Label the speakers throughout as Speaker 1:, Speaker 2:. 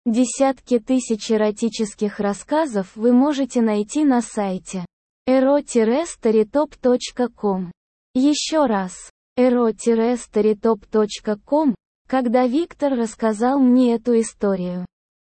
Speaker 1: Десятки тысяч эротических рассказов вы можете найти на сайте ero-storytop.com. Еще раз, ero-storytop.com, когда Виктор рассказал мне эту историю.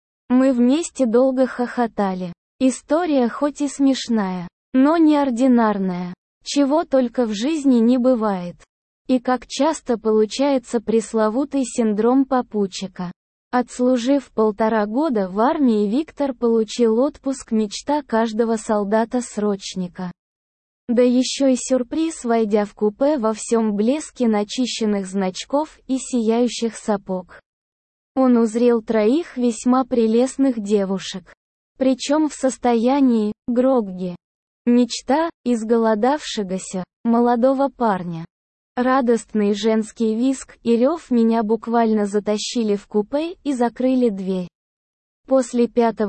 Speaker 1: Мы вместе долго хохотали. История хоть и смешная, но неординарная. Чего только в жизни не бывает. И как часто получается пресловутый синдром попутчика. Отслужив 1,5 года в армии, Виктор получил отпуск, мечта каждого солдата-срочника. Да еще и сюрприз, войдя в купе во всем блеске начищенных значков и сияющих сапог. Он узрел 3 весьма прелестных девушек. Причем в состоянии грогги. Мечта изголодавшегося молодого парня. Радостный женский визг и рев меня буквально затащили в купе и закрыли дверь. После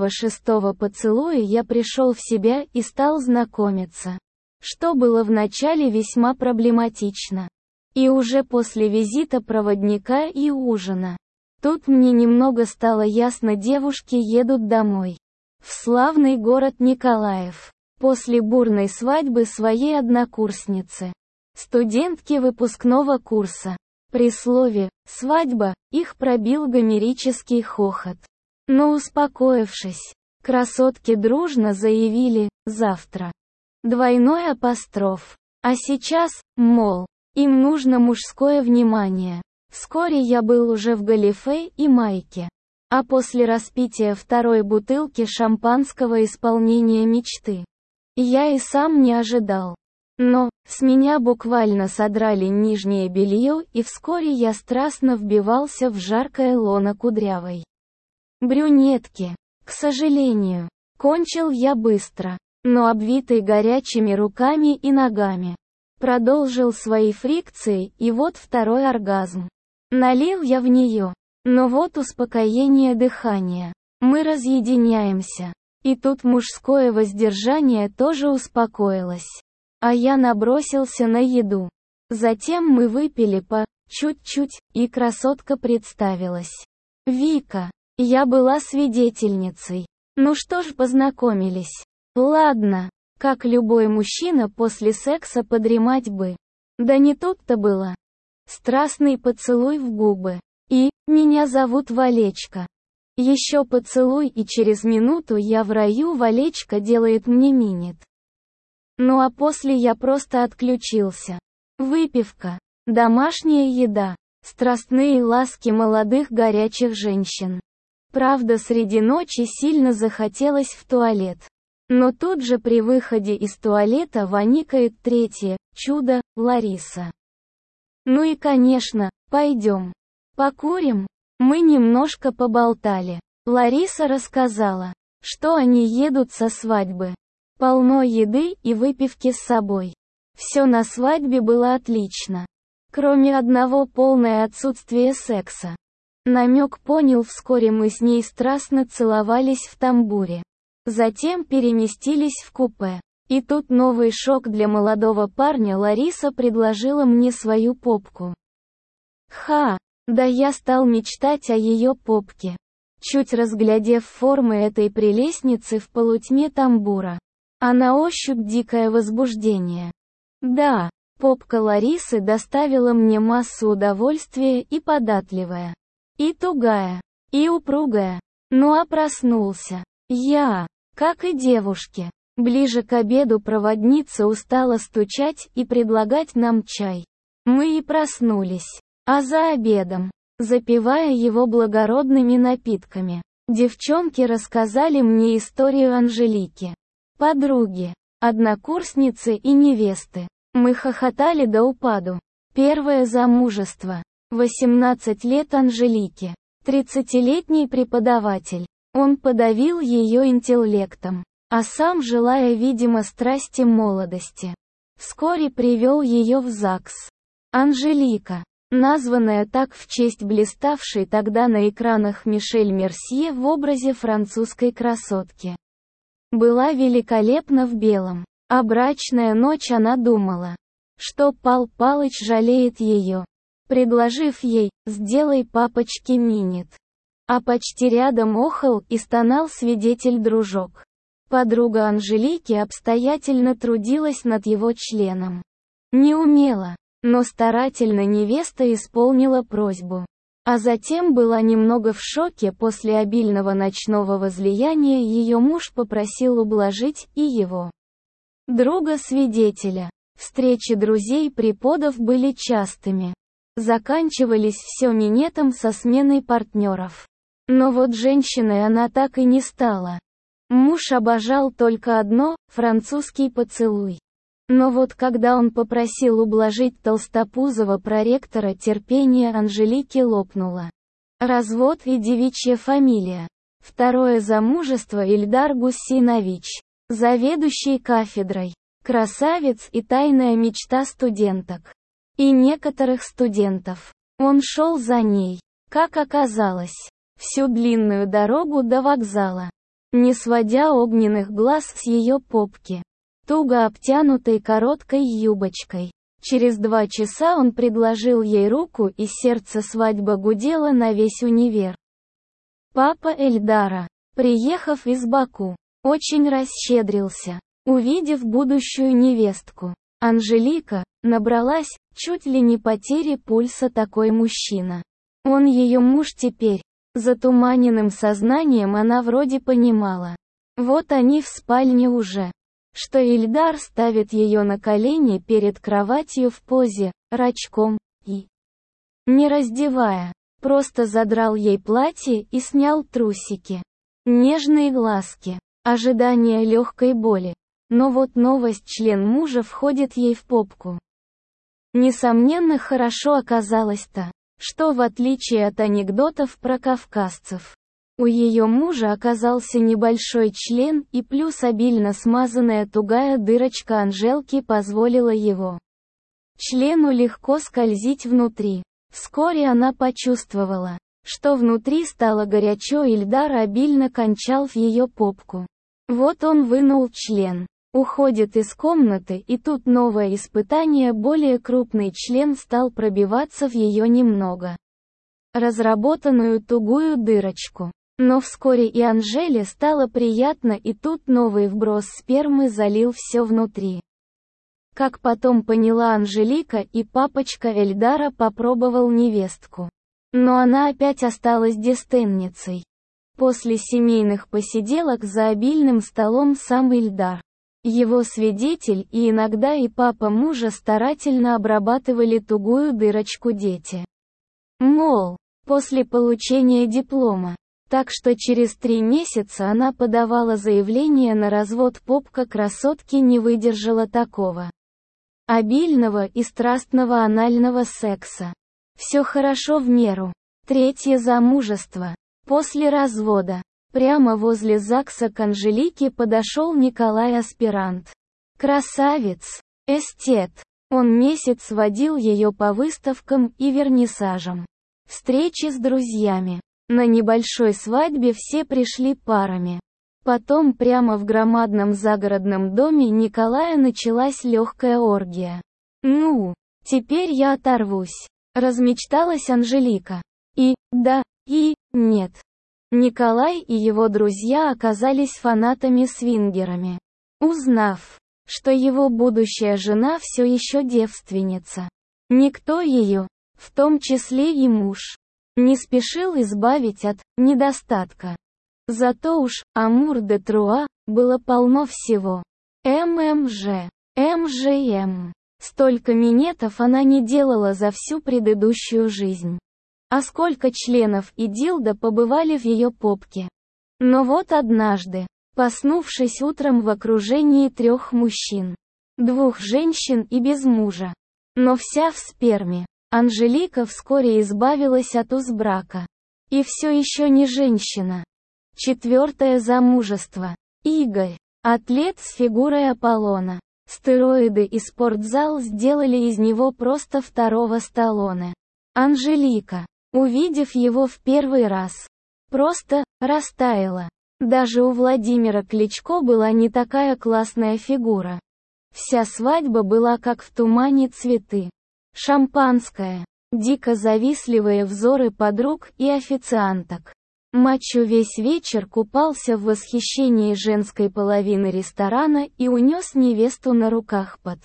Speaker 1: 5-6 поцелуя я пришел в себя и стал знакомиться. Что было вначале весьма проблематично. И уже после визита проводника и ужина. Тут мне немного стало ясно, девушки едут домой. В славный город Николаев. После бурной свадьбы своей однокурсницы. Студентки выпускного курса. При слове «свадьба» их пробил гомерический хохот. Но успокоившись, красотки дружно заявили «завтра». Двойной апостроф. А сейчас, мол, им нужно мужское внимание. Вскоре я был уже в галифе и майке. А после распития 2-й бутылки шампанского исполнения мечты. Я и сам не ожидал. Но, с меня буквально содрали нижнее белье, и вскоре я страстно вбивался в жаркое лоно кудрявой брюнетки. К сожалению, кончил я быстро, но обвитый горячими руками и ногами. Продолжил свои фрикции, и вот 2-й оргазм. Налил я в нее. Но вот успокоение дыхания. Мы разъединяемся. И тут мужское воздержание тоже успокоилось. А я набросился на еду. Затем мы выпили по чуть-чуть, и красотка представилась. Вика. Я была свидетельницей. Ну что ж, познакомились. Ладно, как любой мужчина после секса подремать бы. Да не тут-то было. Страстный поцелуй в губы. И «меня зовут Валечка». Еще поцелуй, и через минуту я в раю, Валечка делает мне минет. Ну а после я просто отключился. Выпивка, домашняя еда, страстные ласки молодых горячих женщин. Правда, среди ночи сильно захотелось в туалет. Но тут же при выходе из туалета воникает 3-е чудо, Лариса. Ну и конечно, пойдем. Покурим? Мы немножко поболтали. Лариса рассказала, что они едут со свадьбы. Полно еды и выпивки с собой. Все на свадьбе было отлично. Кроме одного, полное отсутствие секса. Намек понял, вскоре мы с ней страстно целовались в тамбуре. Затем переместились в купе. И тут новый шок для молодого парня. Лариса предложила мне свою попку. Да я стал мечтать о ее попке. Чуть разглядев формы этой прелестницы в полутьме тамбура. А на ощупь дикое возбуждение. Да, попка Ларисы доставила мне массу удовольствия, и податливая, и тугая, и упругая. Ну а проснулся я, как и девушки. Ближе к обеду проводница устала стучать и предлагать нам чай. Мы и проснулись. А за обедом, запивая его благородными напитками, девчонки рассказали мне историю Анжелики. Подруги, однокурсницы и невесты. Мы хохотали до упаду. Первое замужество. 18 лет Анжелике. 30-летний преподаватель. Он подавил ее интеллектом. А сам, желая, видимо, страсти молодости, вскоре привел ее в ЗАГС. Анжелика, названная так в честь блиставшей тогда на экранах Мишель Мерсье в образе французской красотки, была великолепна в белом. А брачная ночь, она думала, что Пал Палыч жалеет ее, предложив ей «сделай папочке минет». А почти рядом охал и стонал свидетель-дружок. Подруга Анжелики обстоятельно трудилась над его членом. Неумело, но старательно невеста исполнила просьбу. А затем была немного в шоке после обильного ночного возлияния, ее муж попросил ублажить и его друга-свидетеля. Встречи друзей-преподов были частыми. Заканчивались все минетом со сменой партнеров. Но вот женщиной она так и не стала. Муж обожал только одно – французский поцелуй. Но вот когда он попросил ублажить толстопузого проректора, терпение Анжелики лопнуло. Развод и девичья фамилия. Второе замужество Ильдар Гусейнович. Заведующий кафедрой. Красавец и тайная мечта студенток. И некоторых студентов. Он шел за ней, как оказалось, всю длинную дорогу до вокзала, не сводя огненных глаз с ее попки, туго обтянутой короткой юбочкой. Через 2 часа он предложил ей руку, и сердце свадьба гудело на весь универ. Папа Эльдара, приехав из Баку, очень расщедрился, увидев будущую невестку. Анжелика набралась чуть ли не потери пульса такой мужчина. Он ее муж теперь. Затуманенным сознанием она вроде понимала. Вот они в спальне уже. Что Ильдар ставит ее на колени перед кроватью в позе, рачком, и, не раздевая, просто задрал ей платье и снял трусики. Нежные глазки. Ожидание легкой боли. Но вот новость: член мужа входит ей в попку. Несомненно, хорошо оказалось-то, что в отличие от анекдотов про кавказцев, у ее мужа оказался небольшой член, и плюс обильно смазанная тугая дырочка Анжелки позволила его члену легко скользить внутри. Вскоре она почувствовала, что внутри стало горячо, Ильдар обильно кончал в ее попку. Вот он вынул член, уходит из комнаты, и тут новое испытание: более крупный член стал пробиваться в ее немного разработанную тугую дырочку. Но вскоре и Анжеле стало приятно, и тут новый вброс спермы залил все внутри. Как потом поняла Анжелика, и папочка Эльдара попробовал невестку. Но она опять осталась девственницей. После семейных посиделок за обильным столом сам Ильдар, его свидетель и иногда и папа мужа старательно обрабатывали тугую дырочку дети. Мол, после получения диплома. Так что через 3 месяца она подавала заявление на развод. Попка красотки не выдержала такого обильного и страстного анального секса. Все хорошо в меру. 3-е замужество. После развода. Прямо возле ЗАГСа к Анжелике подошел Николай-аспирант. Красавец. Эстет. Он месяц водил ее по выставкам и вернисажам. Встречи с друзьями. На небольшой свадьбе все пришли парами. Потом прямо в громадном загородном доме Николая началась легкая оргия. «Ну, теперь я оторвусь», — размечталась Анжелика. И, да, и, нет. Николай и его друзья оказались фанатами-свингерами. Узнав, что его будущая жена все еще девственница, никто ее, в том числе и муж, не спешил избавить от недостатка. Зато уж Амур-де-Труа было полно всего. ММЖ, МЖМ. Столько минетов она не делала за всю предыдущую жизнь. А сколько членов и дилдо побывали в ее попке. Но вот однажды, проснувшись утром в окружении 3 мужчин, 2 женщин и без мужа, но вся в сперме, Анжелика вскоре избавилась от узбрака. И все еще не женщина. 4-е замужество. Игорь. Атлет с фигурой Аполлона. Стероиды и спортзал сделали из него просто 2-го Сталлоне. Анжелика, увидев его в первый раз, просто растаяла. Даже у Владимира Кличко была не такая классная фигура. Вся свадьба была как в тумане: цветы, шампанское, дико завистливые взоры подруг и официанток. Мачо весь вечер купался в восхищении женской половины ресторана и унес невесту на руках под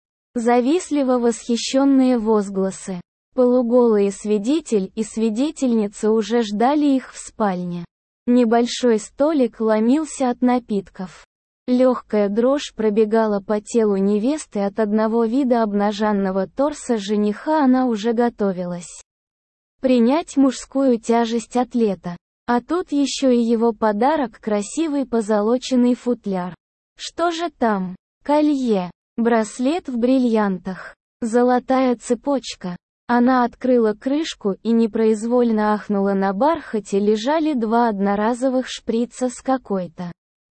Speaker 1: завистливо восхищенные возгласы. Полуголые свидетель и свидетельница уже ждали их в спальне. Небольшой столик ломился от напитков. Легкая дрожь пробегала по телу невесты от одного вида обнаженного торса жениха. Она уже готовилась принять мужскую тяжесть атлета. А тут еще и его подарок — красивый позолоченный футляр. Что же там? Колье, браслет в бриллиантах, золотая цепочка. Она открыла крышку и непроизвольно ахнула. На бархате лежали 2 одноразовых шприца с какой-то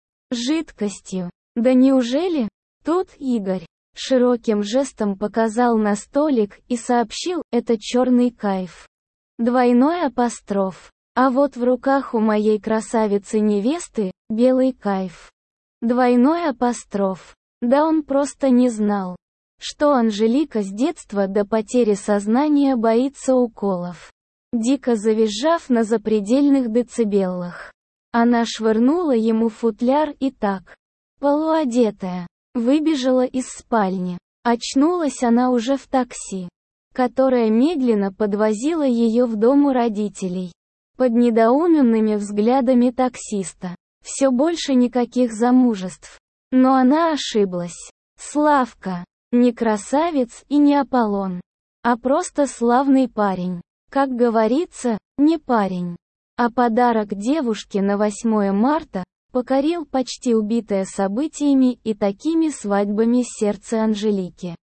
Speaker 1: жидкостью. Да неужели? Тут Игорь широким жестом показал на столик и сообщил: это черный кайф. Двойной апостроф. А вот в руках у моей красавицы-невесты белый кайф. Двойной апостроф. Да он просто не знал, что Анжелика с детства до потери сознания боится уколов. Дико завизжав на запредельных децибелах, она швырнула ему футляр и так, полуодетая, выбежала из спальни. Очнулась она уже в такси, которое медленно подвозило ее в дом у родителей. Под недоуменными взглядами таксиста. Все больше никаких замужеств. Но она ошиблась. Славка. Не красавец и не Аполлон. А просто славный парень. Как говорится, не парень. А подарок девушке на 8 марта покорил почти убитое событиями и такими свадьбами сердце Анжелики.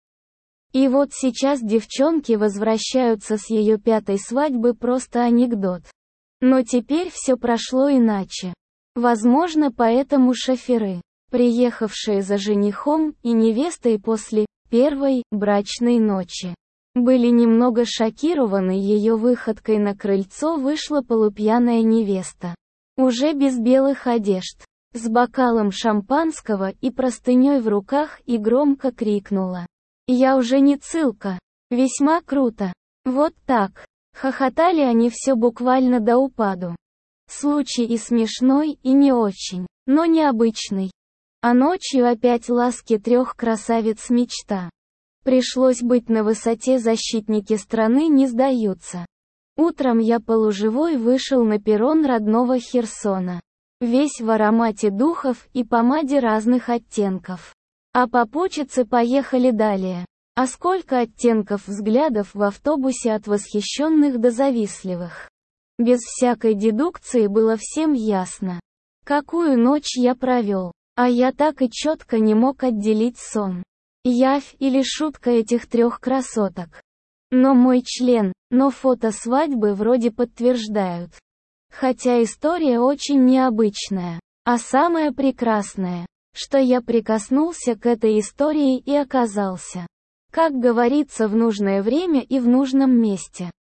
Speaker 1: И вот сейчас девчонки возвращаются с ее 5-й свадьбы, просто анекдот. Но теперь все прошло иначе. Возможно, поэтому шоферы, приехавшие за женихом и невестой после первой брачной ночи, были немного шокированы ее выходкой. На крыльцо вышла полупьяная невеста, уже без белых одежд, с бокалом шампанского и простыней в руках, и громко крикнула: «Я уже не Цылка! Весьма круто!» Вот так. Хохотали они все буквально до упаду. Случай и смешной, и не очень, но необычный. А ночью опять ласки 3 красавиц мечта. Пришлось быть на высоте, защитники страны не сдаются. Утром я полуживой вышел на перрон родного Херсона. Весь в аромате духов и помаде разных оттенков. А попутчицы поехали далее. А сколько оттенков взглядов в автобусе, от восхищенных до завистливых. Без всякой дедукции было всем ясно, какую ночь я провел. А я так и четко не мог отделить сон, явь или шутка этих 3 красоток. Но мой член, но фото свадьбы вроде подтверждают. Хотя история очень необычная. А самое прекрасное, что я прикоснулся к этой истории и оказался, как говорится, в нужное время и в нужном месте.